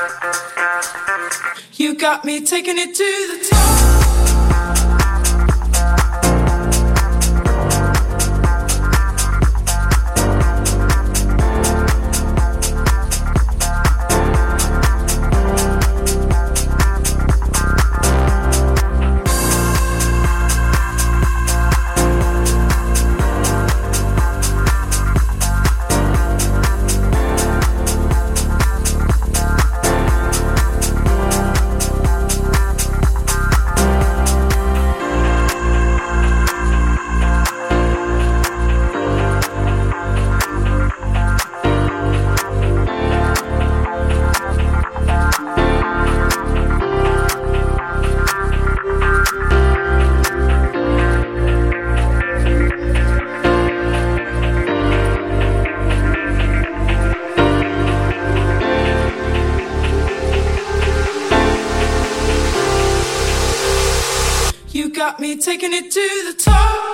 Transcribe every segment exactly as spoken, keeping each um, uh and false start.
You got me taking it to the top. Got me taking it to the top.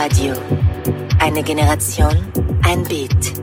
Radio. Eine Generation, ein Beat.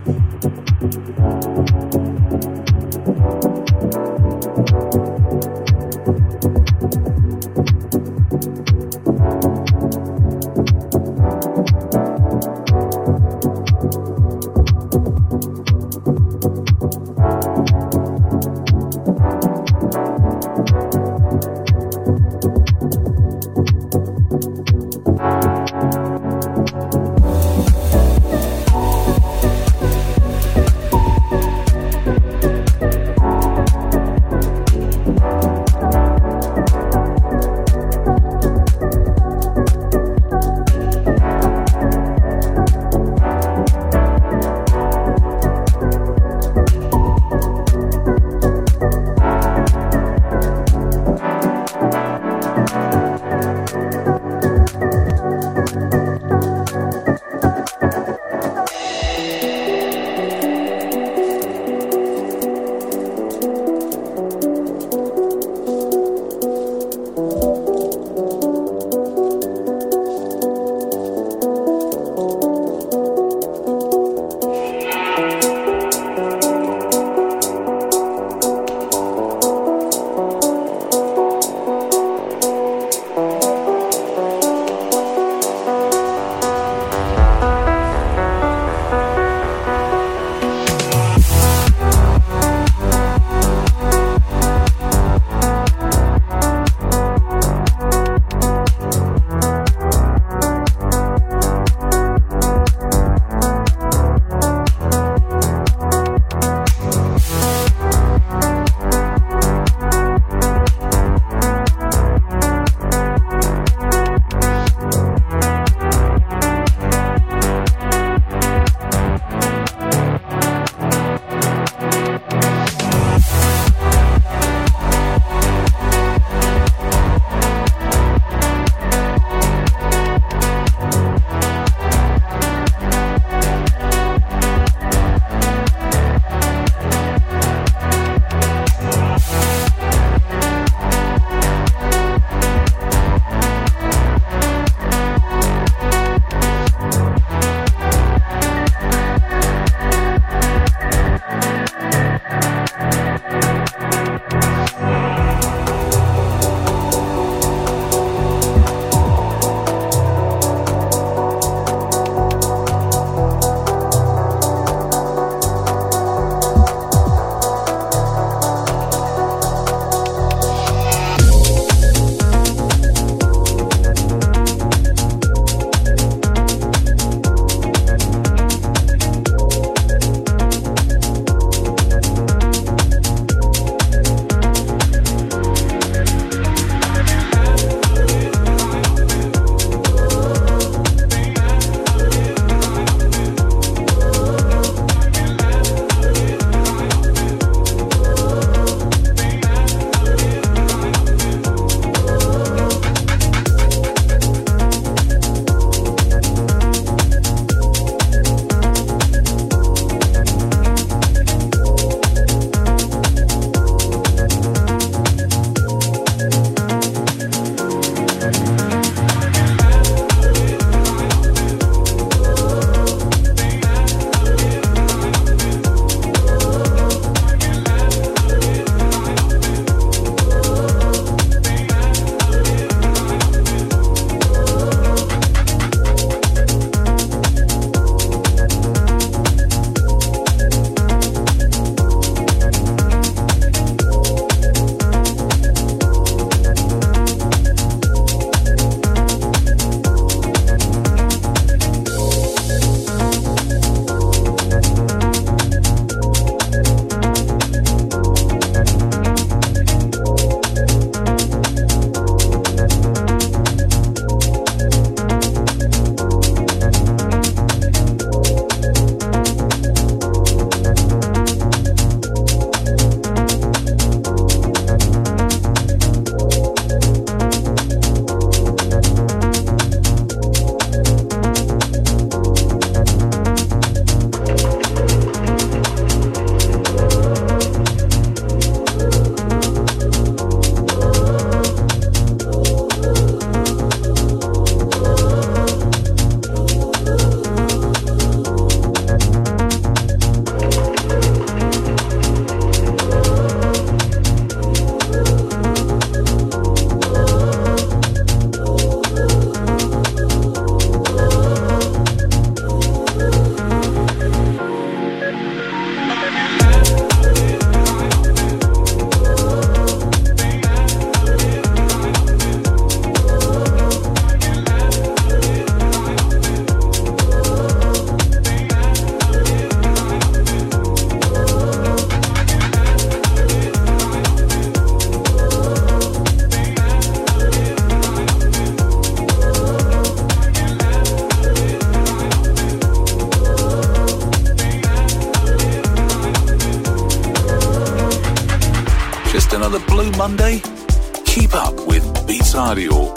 another Blue Monday? Keep up with Beats Radio.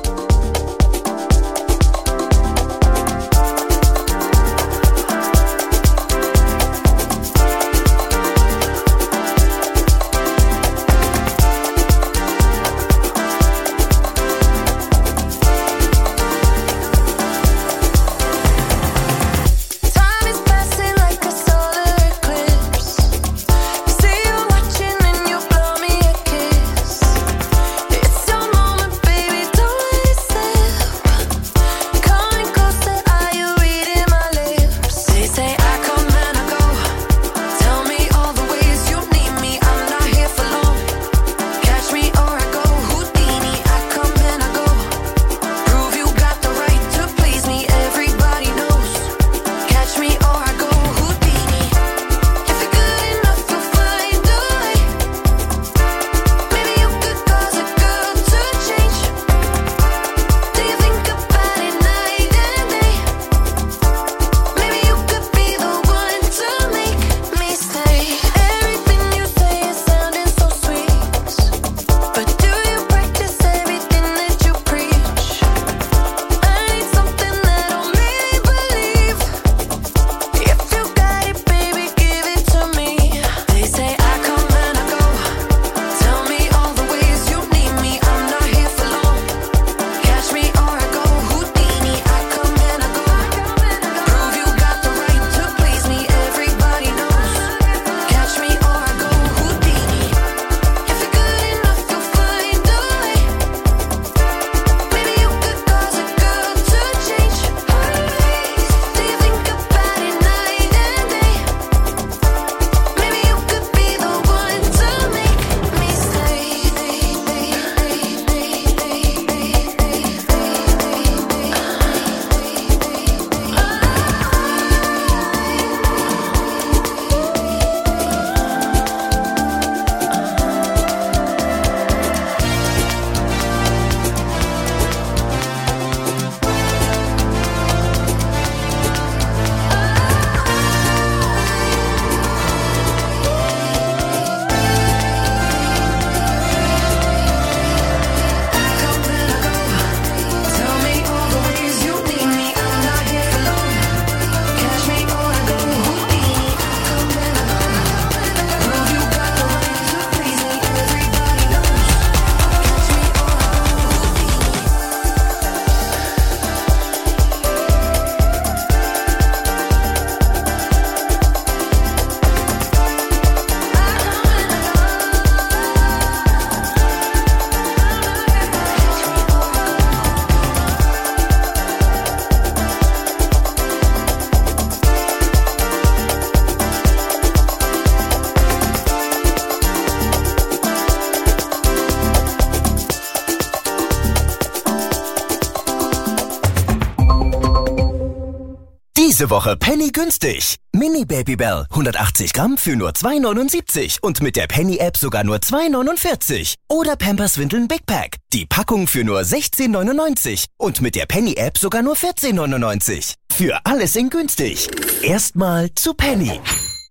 Diese Woche Penny günstig. Mini Babybel hundertachtzig Gramm für nur zwei neunundsiebzig und mit der Penny-App sogar nur zwei neunundvierzig. Oder Pampers Windeln Big Pack. Die Packung für nur sechzehn neunundneunzig und mit der Penny-App sogar nur vierzehn neunundneunzig. Für alles in günstig. Erstmal zu Penny.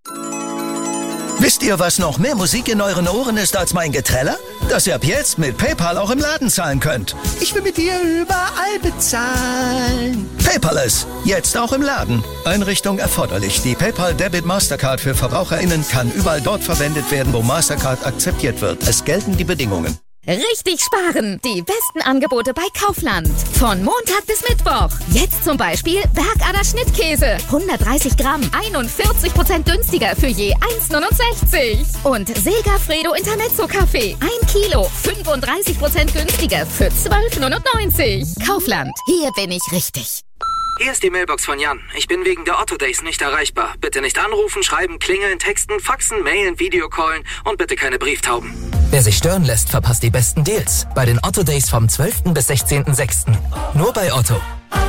Wisst ihr, was noch mehr Musik in euren Ohren ist als mein Geträller? Dass ihr ab jetzt mit PayPal auch im Laden zahlen könnt. Ich will mit dir überall bezahlen. Paperless, jetzt auch im Laden. Einrichtung erforderlich. Die PayPal Debit Mastercard für VerbraucherInnen kann überall dort verwendet werden, wo Mastercard akzeptiert wird. Es gelten die Bedingungen. Richtig sparen! Die besten Angebote bei Kaufland. Von Montag bis Mittwoch. Jetzt zum Beispiel Bergader Schnittkäse. hundertdreißig Gramm, einundvierzig Prozent günstiger für je eins neunundsechzig. Und Segafredo Intermezzo Kaffee. ein Kilo, fünfunddreißig Prozent günstiger für zwölf neunundneunzig. Kaufland. Hier bin ich richtig. Hier ist die Mailbox von Jan. Ich bin wegen der Otto Days nicht erreichbar. Bitte nicht anrufen, schreiben, klingeln, texten, faxen, mailen, Videocallen und bitte keine Brieftauben. Wer sich stören lässt, verpasst die besten Deals. Bei den Otto Days vom zwölften bis sechzehnten sechsten Nur bei Otto.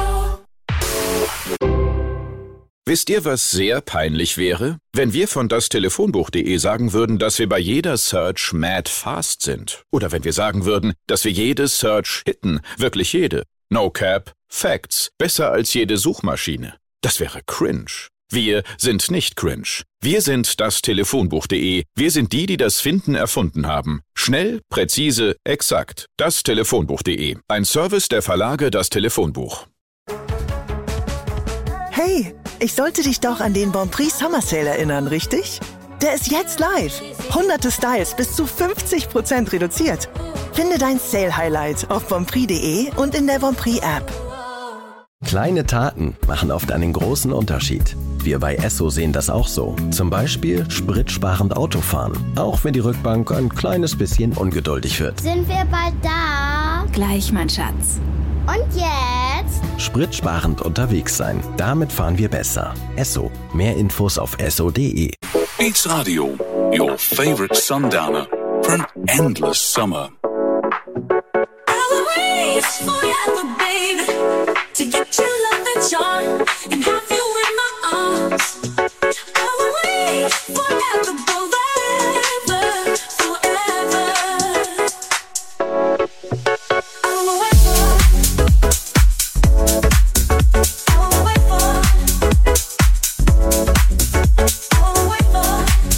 Wisst ihr, was sehr peinlich wäre? Wenn wir von dastelefonbuch punkt de sagen würden, dass wir bei jeder Search mad fast sind. Oder wenn wir sagen würden, dass wir jede Search hitten. Wirklich jede. No cap. Facts. Besser als jede Suchmaschine. Das wäre cringe. Wir sind nicht cringe. Wir sind dastelefonbuch punkt de. Wir sind die, die das Finden erfunden haben. Schnell, präzise, exakt. Das Telefonbuch punkt de. Ein Service der Verlage Das Telefonbuch. Hey, ich sollte dich doch an den Bonprix Summer Sale erinnern, richtig? Der ist jetzt live. Hunderte Styles bis zu fünfzig Prozent reduziert. Finde dein Sale-Highlight auf bonprix punkt de und in der Bonprix-App. Kleine Taten machen oft einen großen Unterschied. Wir bei Esso sehen das auch so. Zum Beispiel spritsparend Autofahren. Auch wenn die Rückbank ein kleines bisschen ungeduldig wird. Sind wir bald da? Gleich, mein Schatz. Und jetzt? Spritsparend unterwegs sein. Damit fahren wir besser. Esso. Mehr Infos auf esso punkt de. Beats Radio, your favorite sundowner for an endless summer. To get your love and charm and have you in my arms. I will wait forever, forever, forever. I will wait for, I will wait for, I will wait for,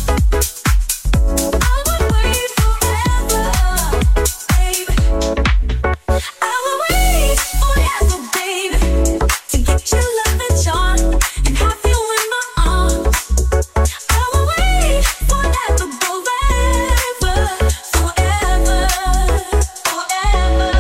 I will wait forever, baby. I will wait forever, baby. To get your love and charm and have you in my arms. I will wait forever, forever, forever, forever,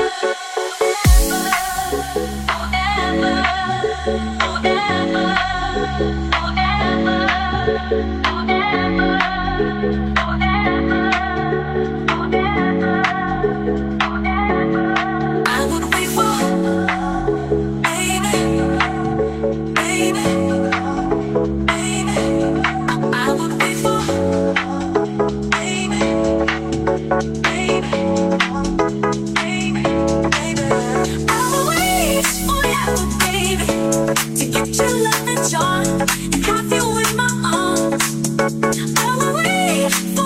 I would wait for, baby, baby, baby. I would wait for, baby, baby, baby, baby. I will wait forever, baby, to get your love and charm and have you in my arms. I will wait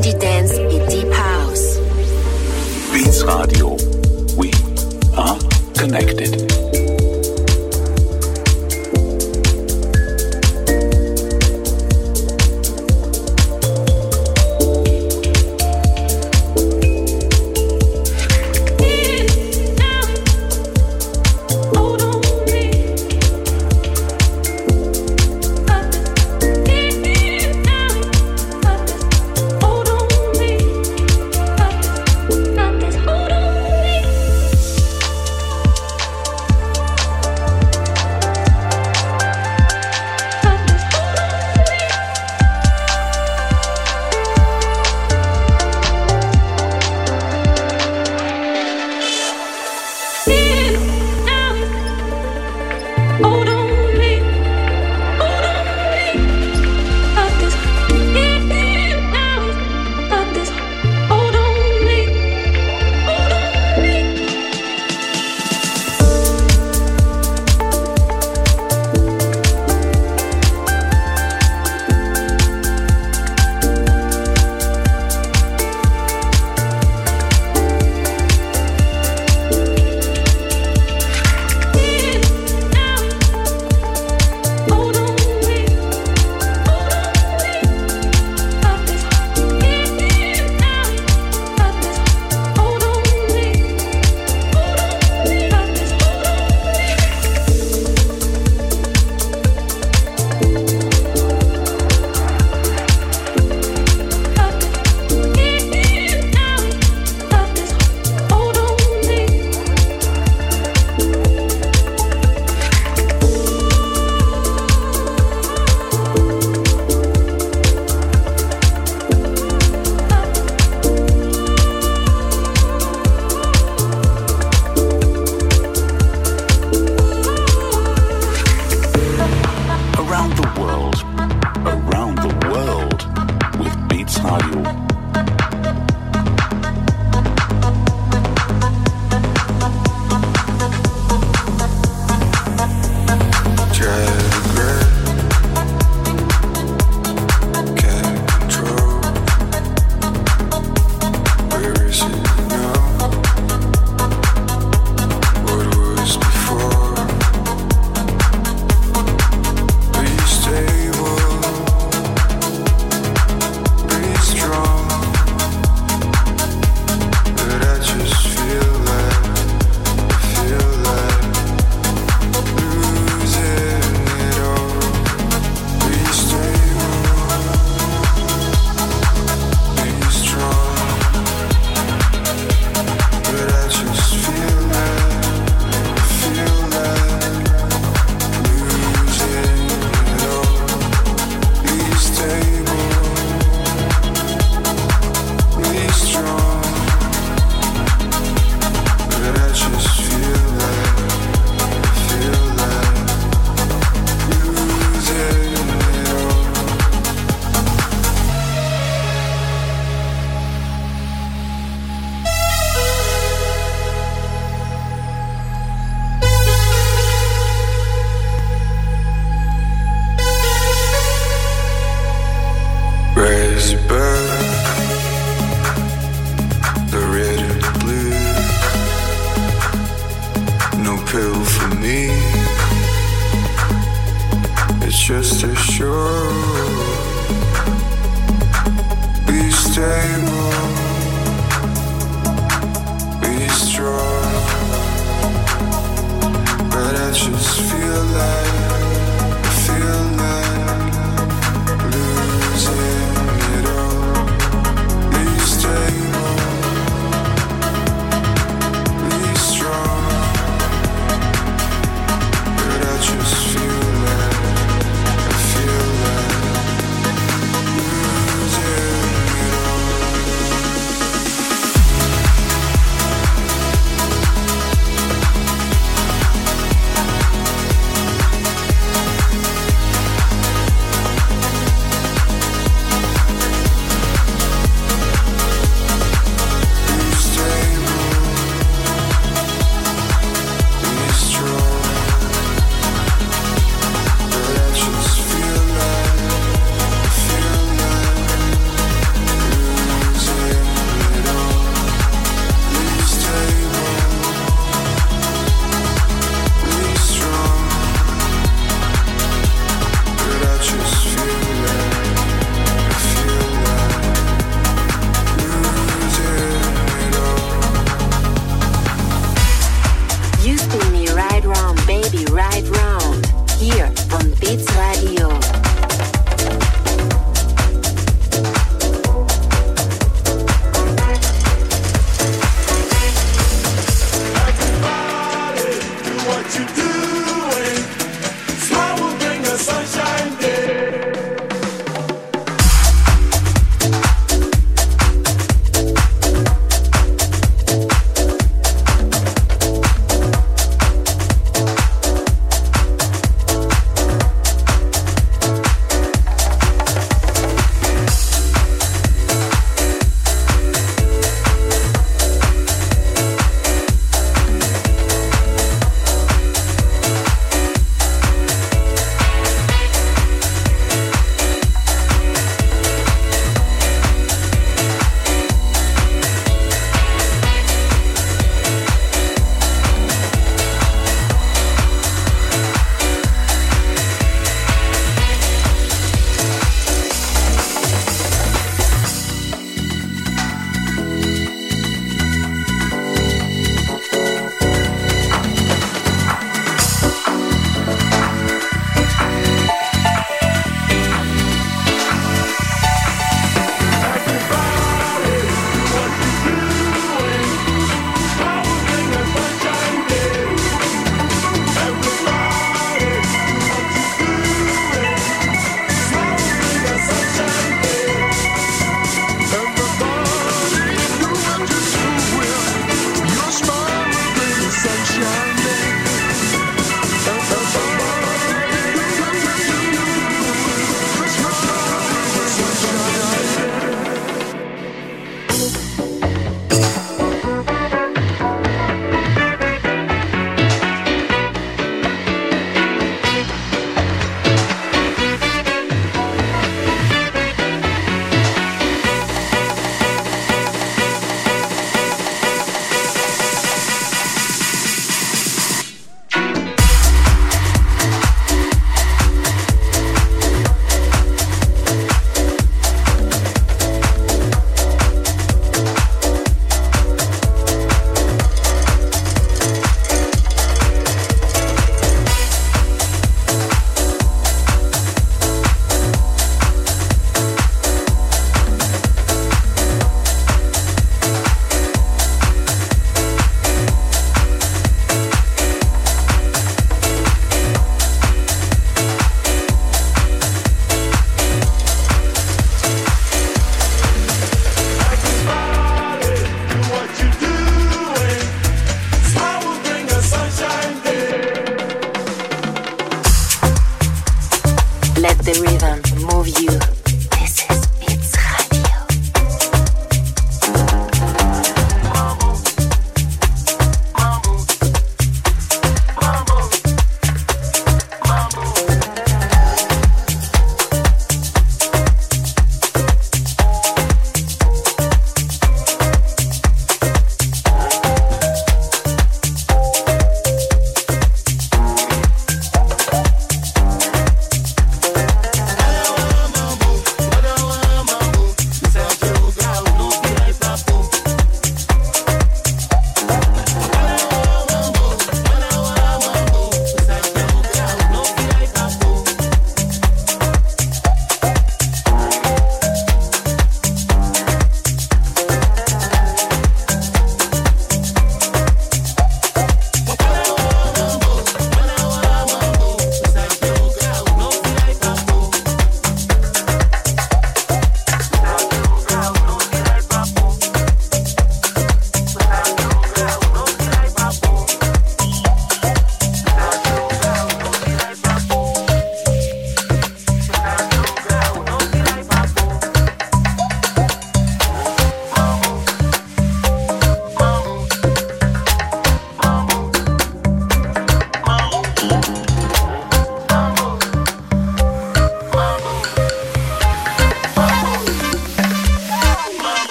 Indie Dance e Deep House. Beats Radio. We are connected.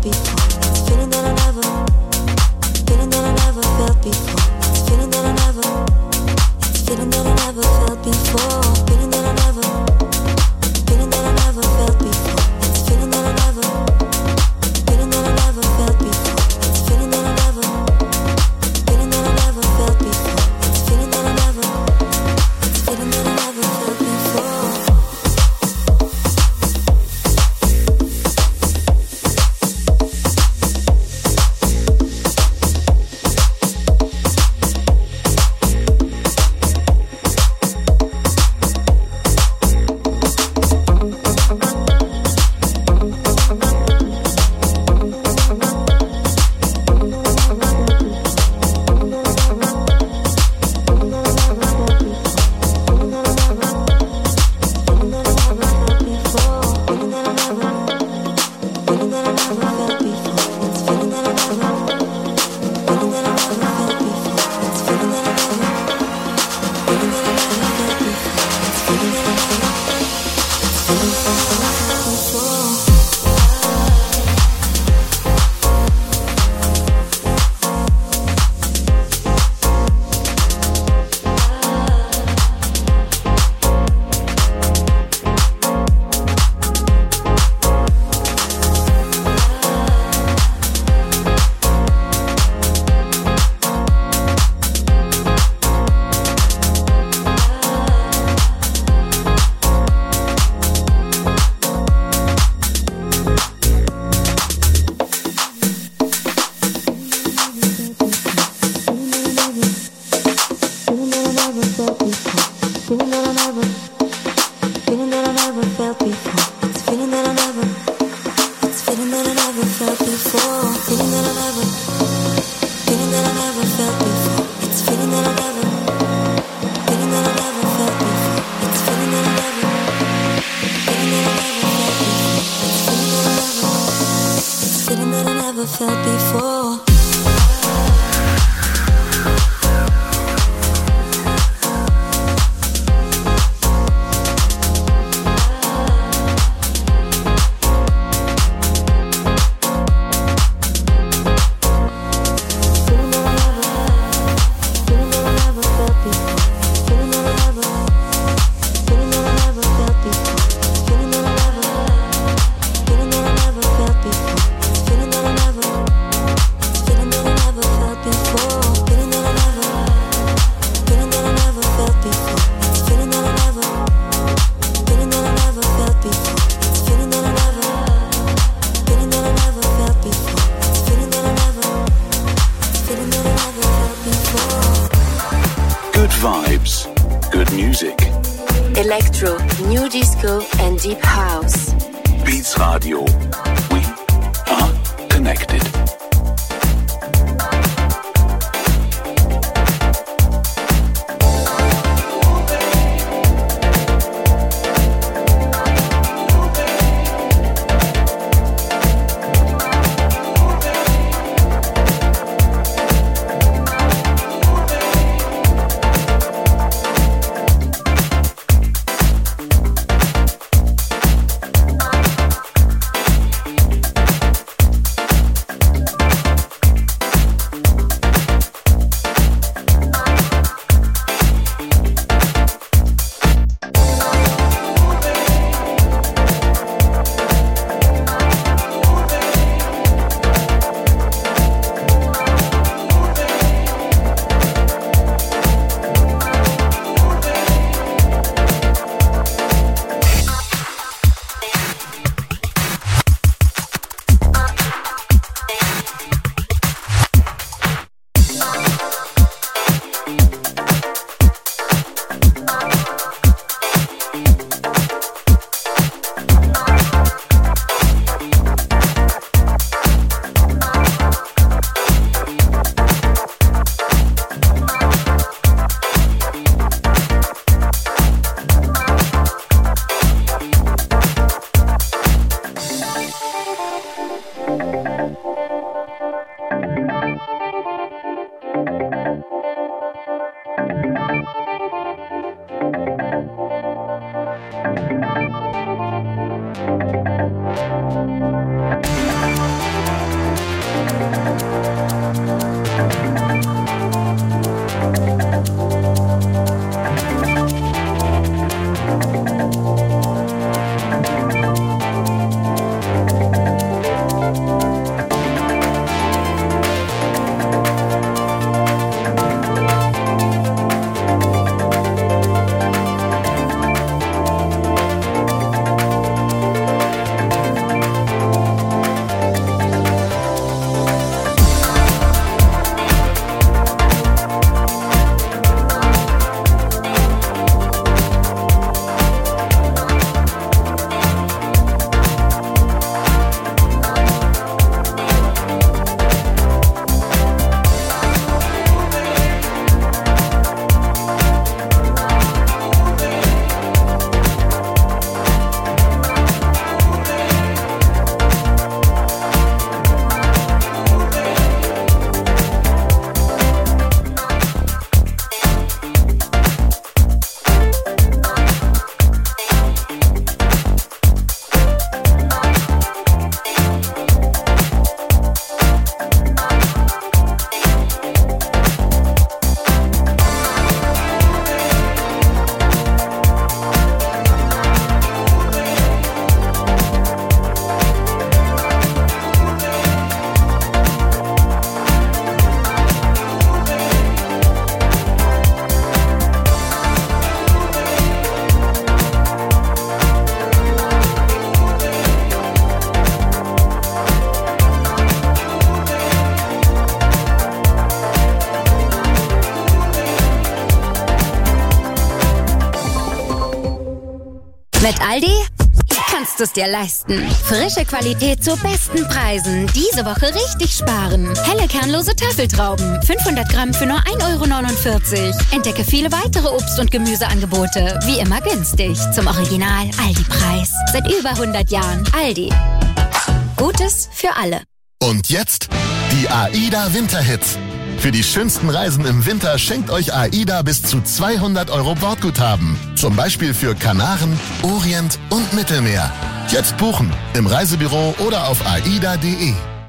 before. It's a feeling that I never, feeling that I never felt before. It's a feeling that I never, it's a feeling that I never felt before. Feeling that I never, feeling that I never felt before. It's a feeling that I never, feeling that I never felt before. It's a feeling that I never, feeling that I never felt before. It's a feeling that I never, it's a feeling that I never felt before. Electro, New Disco and Deep House. Beats Radio. We are connected. Aldi? Kannst du es dir leisten. Frische Qualität zu besten Preisen. Diese Woche richtig sparen. Helle kernlose Tafeltrauben. fünfhundert Gramm für nur ein Euro neunundvierzig. Entdecke viele weitere Obst- und Gemüseangebote. Wie immer günstig. Zum Original Aldi-Preis. Seit über hundert Jahren. Aldi. Gutes für alle. Und jetzt die AIDA Winterhits. Für die schönsten Reisen im Winter schenkt euch AIDA bis zu zweihundert Euro Bordguthaben. Zum Beispiel für Kanaren, Orient und Mittelmeer. Jetzt buchen im Reisebüro oder auf aida punkt de.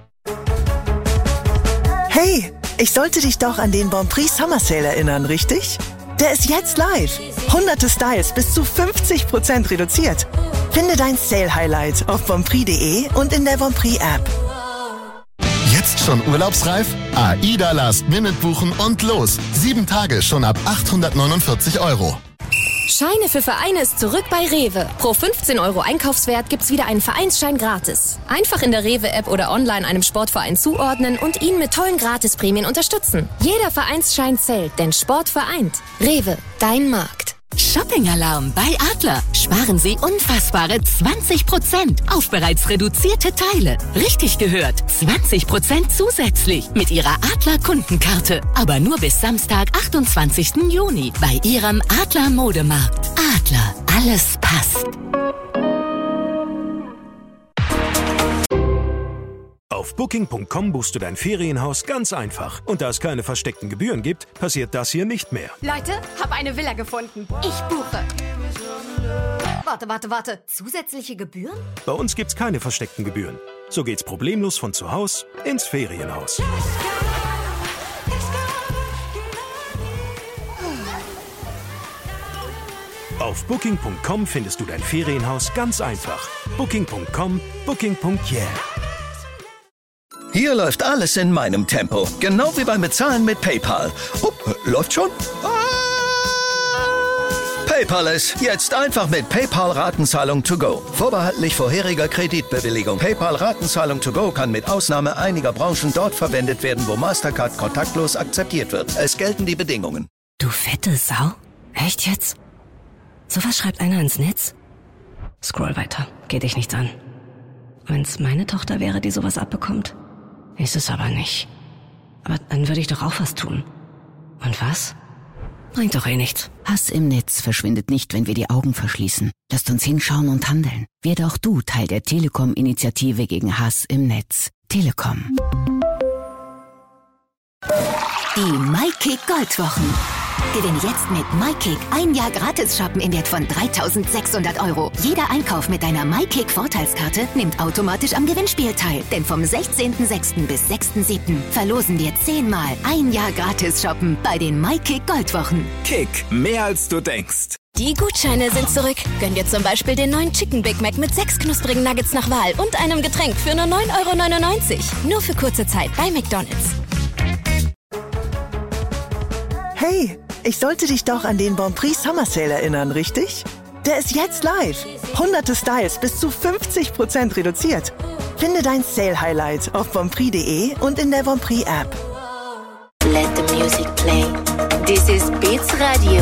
Hey, ich sollte dich doch an den Bonprix Summer Sale erinnern, richtig? Der ist jetzt live. Hunderte Styles bis zu fünfzig Prozent reduziert. Finde dein Sale-Highlight auf bonprix punkt de und in der Bonprix-App. Jetzt schon urlaubsreif? AIDA Last Minute buchen und los. Sieben Tage schon ab achthundertneunundvierzig Euro. Scheine für Vereine ist zurück bei Rewe. Pro fünfzehn Euro Einkaufswert gibt's wieder einen Vereinsschein gratis. Einfach in der Rewe-App oder online einem Sportverein zuordnen und ihn mit tollen Gratisprämien unterstützen. Jeder Vereinsschein zählt, denn Sport vereint. Rewe, dein Markt. Shopping-Alarm bei Adler. Sparen Sie unfassbare zwanzig Prozent auf bereits reduzierte Teile. Richtig gehört, zwanzig Prozent zusätzlich mit Ihrer Adler-Kundenkarte. Aber nur bis Samstag, achtundzwanzigsten Juni bei Ihrem Adler-Modemarkt. Adler, alles passt. Auf Booking Punkt com buchst du dein Ferienhaus ganz einfach. Und da es keine versteckten Gebühren gibt, passiert das hier nicht mehr. Leute, hab eine Villa gefunden. Ich buche. Warte, warte, warte. Zusätzliche Gebühren? Bei uns gibt's keine versteckten Gebühren. So geht's problemlos von zu Hause ins Ferienhaus. Auf Booking Punkt com findest du dein Ferienhaus ganz einfach. Booking Punkt com, Booking Punkt yeah. Hier läuft alles in meinem Tempo. Genau wie beim Bezahlen mit PayPal. Oh, läuft schon? Ah! PayPal ist jetzt einfach mit PayPal Ratenzahlung to go. Vorbehaltlich vorheriger Kreditbewilligung. PayPal Ratenzahlung to go kann mit Ausnahme einiger Branchen dort verwendet werden, wo Mastercard kontaktlos akzeptiert wird. Es gelten die Bedingungen. Du fette Sau? Echt jetzt? Sowas schreibt einer ins Netz? Scroll weiter. Geht dich nichts an. Wenn's meine Tochter wäre, die sowas abbekommt. Ist es aber nicht. Aber dann würde ich doch auch was tun. Und was? Bringt doch eh nichts. Hass im Netz verschwindet nicht, wenn wir die Augen verschließen. Lasst uns hinschauen und handeln. Werde auch du Teil der Telekom-Initiative gegen Hass im Netz. Telekom. Die MyKick Goldwochen. Gewinne jetzt mit MyKick ein Jahr gratis shoppen im Wert von dreitausendsechshundert Euro. Jeder Einkauf mit deiner MyKick Vorteilskarte nimmt automatisch am Gewinnspiel teil. Denn vom sechzehnten sechsten bis sechsten siebten verlosen wir zehnmal ein Jahr gratis shoppen bei den MyKick Goldwochen. Kick, mehr als du denkst. Die Gutscheine sind zurück. Gönn dir zum Beispiel den neuen Chicken Big Mac mit sechs knusprigen Nuggets nach Wahl und einem Getränk für nur neun Euro neunundneunzig. Nur für kurze Zeit bei McDonald's. Hey, ich sollte dich doch an den Bonprix Summer Sale erinnern, richtig? Der ist jetzt live. Hunderte Styles bis zu fünfzig Prozent reduziert. Finde dein Sale-Highlight auf bonprix punkt de und in der Bonprix-App. Let the music play. This is Beats Radio.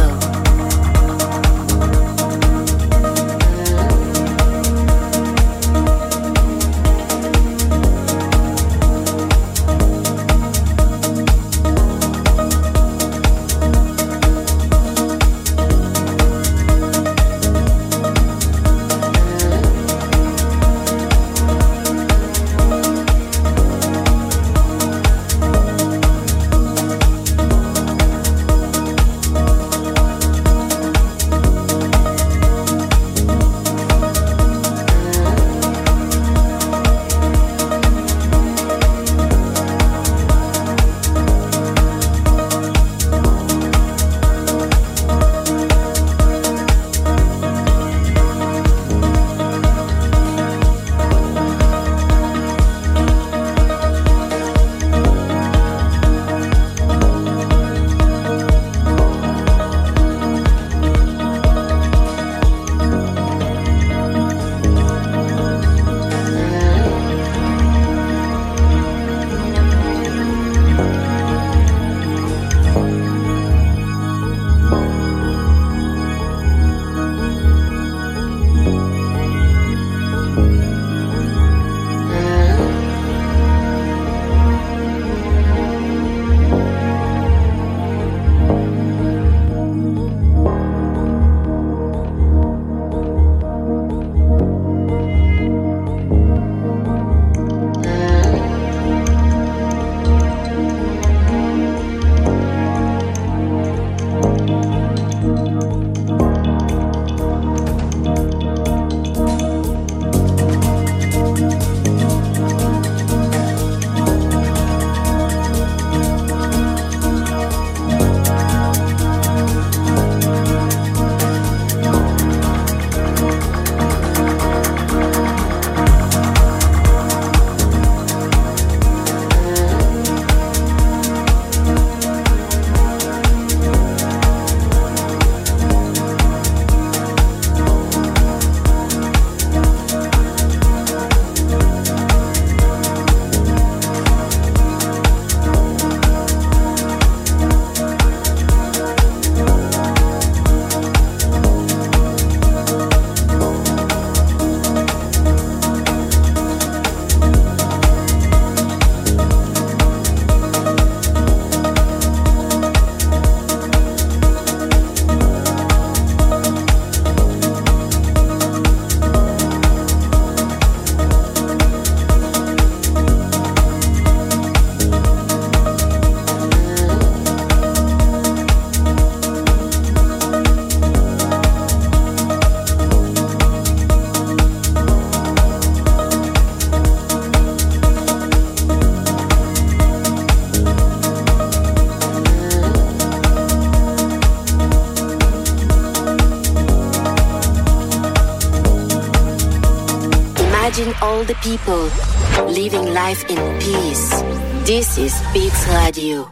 all the people living life in peace. This is Beats Radio.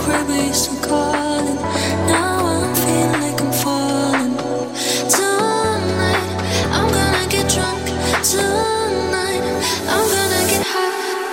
crib we used to call it. Now I'm feeling like I'm falling. Tonight, I'm gonna get drunk. Tonight, I'm gonna get high.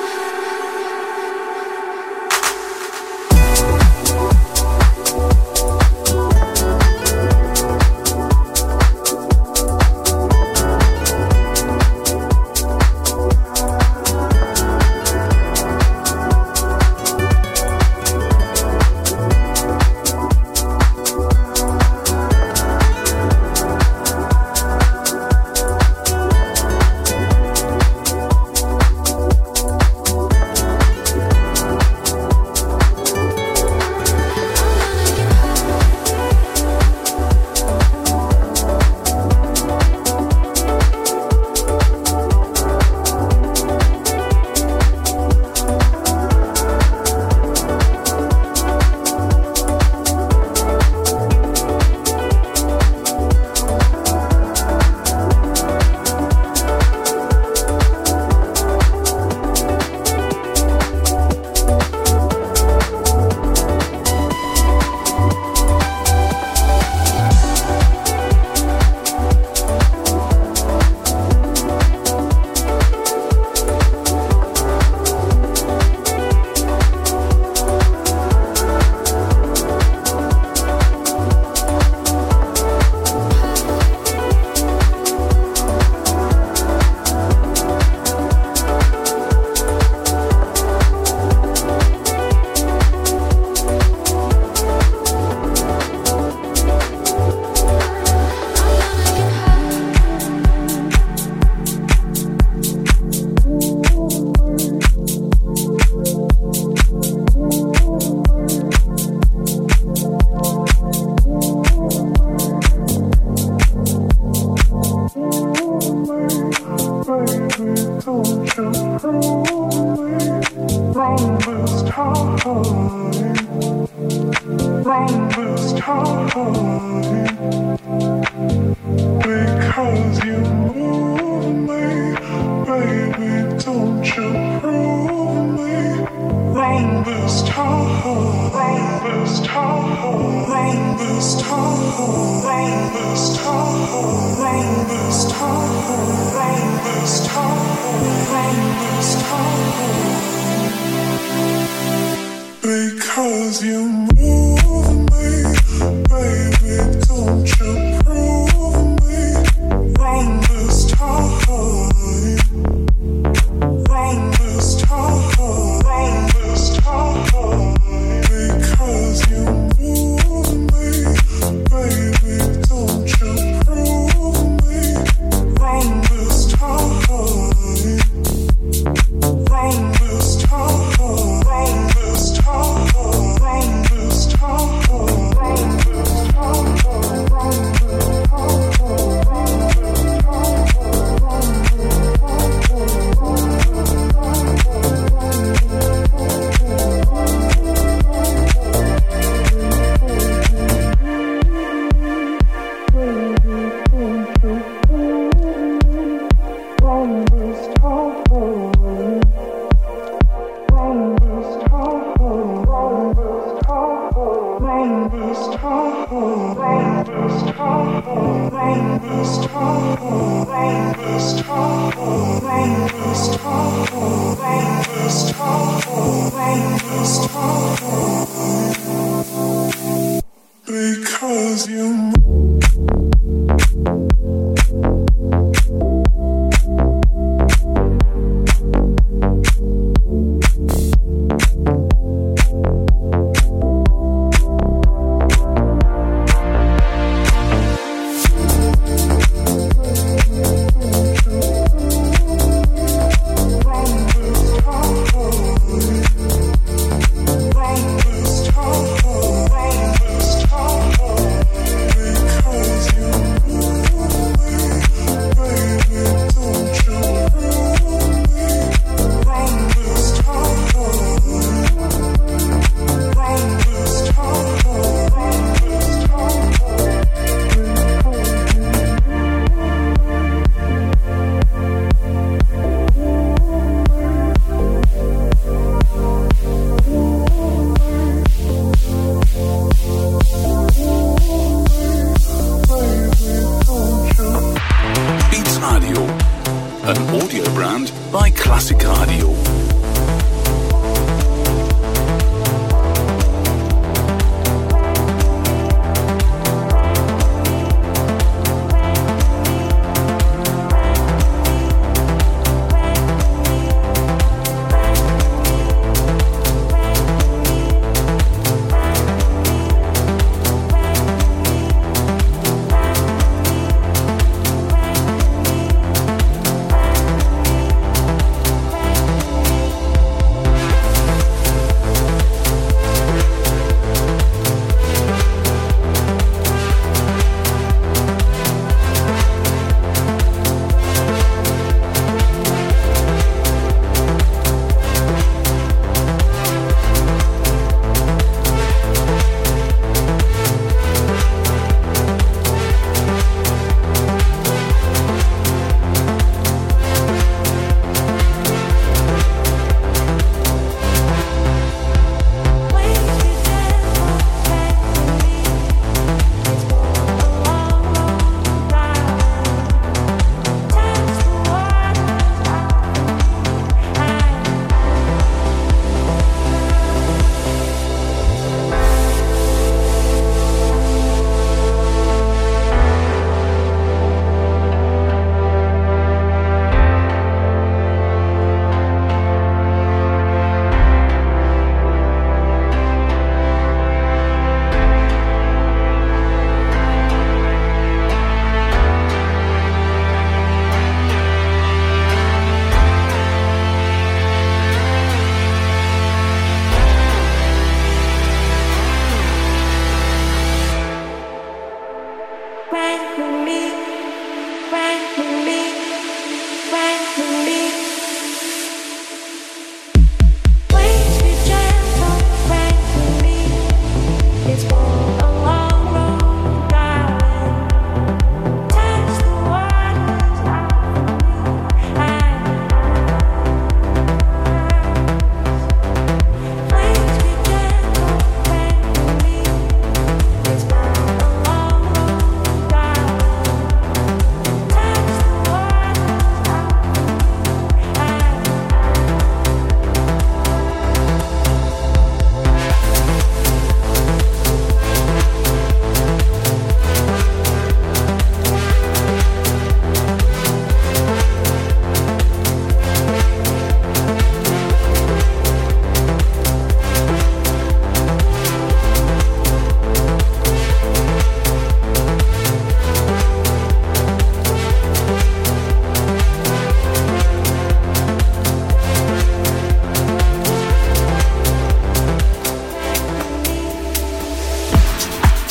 Because you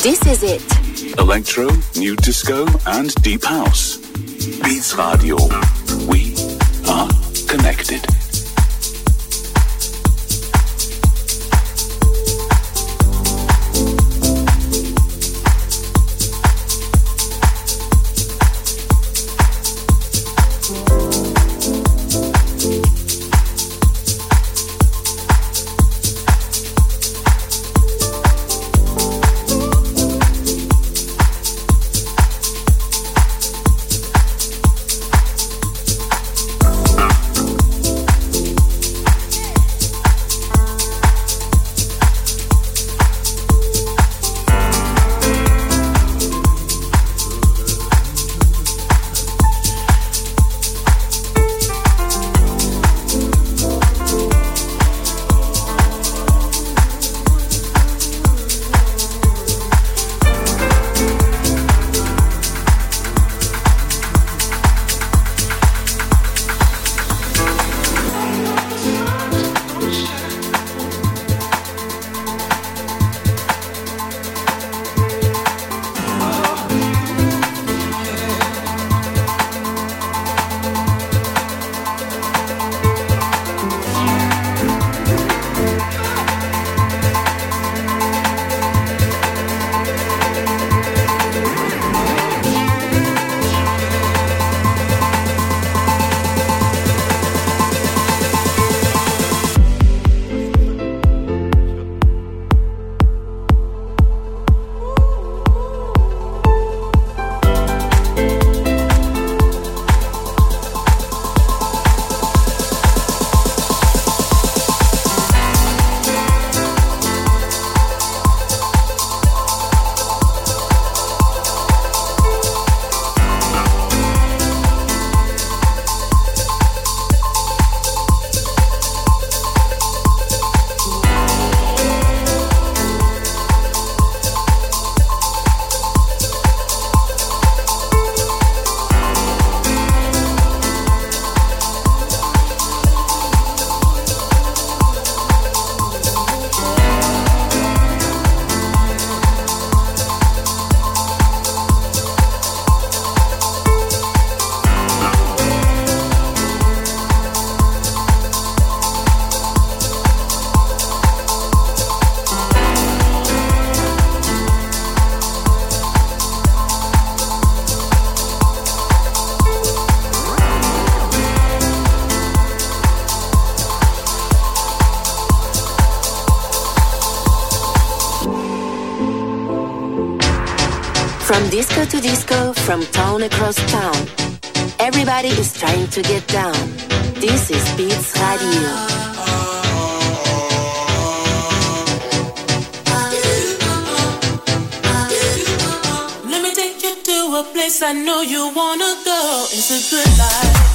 This is it. Electro, new disco, and deep house. Beats Radio. We are connected. From disco to disco, from town across town. Everybody is trying to get down. This is Beats Radio. Let me take you to a place I know you wanna go. It's a good life.